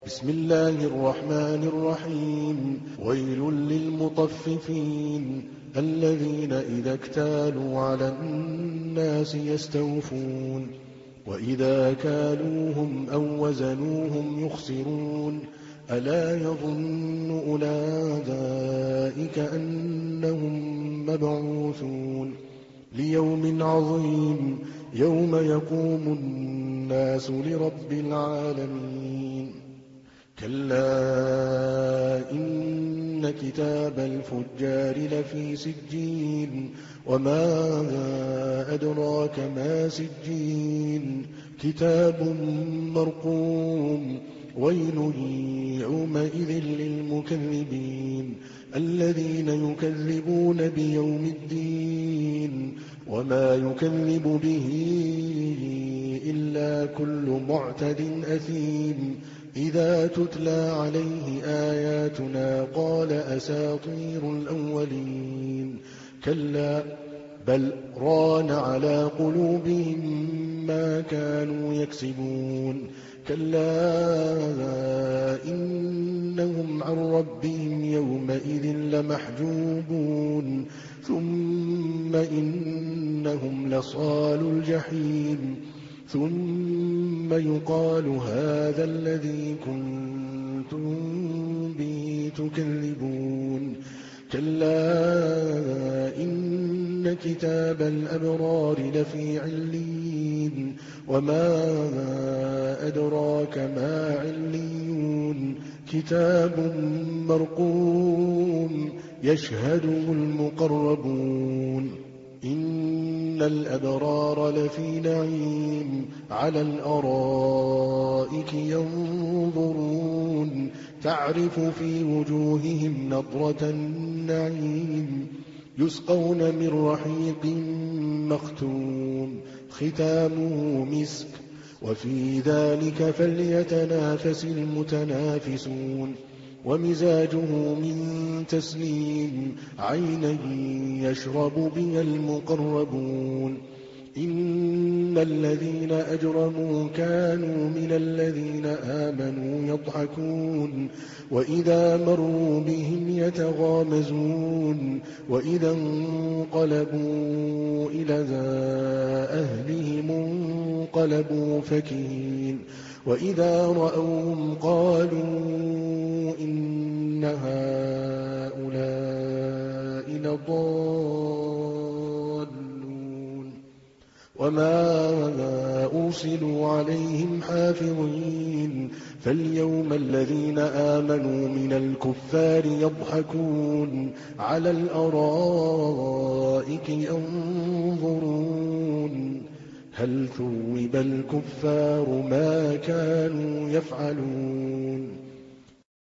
بسم الله الرحمن الرحيم. ويل للمطففين الذين إذا اكتالوا على الناس يستوفون وإذا كالوهم أو وزنوهم يخسرون ألا يظن أولئك أنهم مبعوثون ليوم عظيم يوم يقوم الناس لرب العالمين. كلا إن كتاب الفجار لفي سجين وما أدراك ما سجين كتاب مرقوم ويل يومئذ للمكذبين الذين يكذبون بيوم الدين وما يكذب به إلا كل معتد أثيم إذا تتلى عليه آياتنا قال أساطير الأولين كلا بل ران على قلوبهم ما كانوا يكسبون كلا إنهم عن ربهم يومئذ لمحجوبون ثم إنهم لصالو الجحيم ثم يقال هذا الذي كنتم به تكذبون كلا إن كتاب الأبرار لفي عليين وما أدراك ما عليون كتاب مرقوم يشهده المقربون إن الأبرار لفي نعيم على الأرائك ينظرون تعرف في وجوههم نضرة النعيم يسقون من رحيق مختوم ختامه مسك وفي ذلك فليتنافس المتنافسون ومزاجه من تسنيم عينا يشرب بها المقربون إن الذين أجرموا كانوا من الذين آمنوا يضحكون وإذا مروا بهم يتغامزون وإذا انقلبوا إلى أهلهم انقلبوا فكهين وإذا رأوهم قالوا إن هؤلاء لضالون وما أرسلوا عليهم حافظين فاليوم الذين آمنوا من الكفار يضحكون على الأرائك ينظرون هل ثوب الكفار ما كانوا يفعلون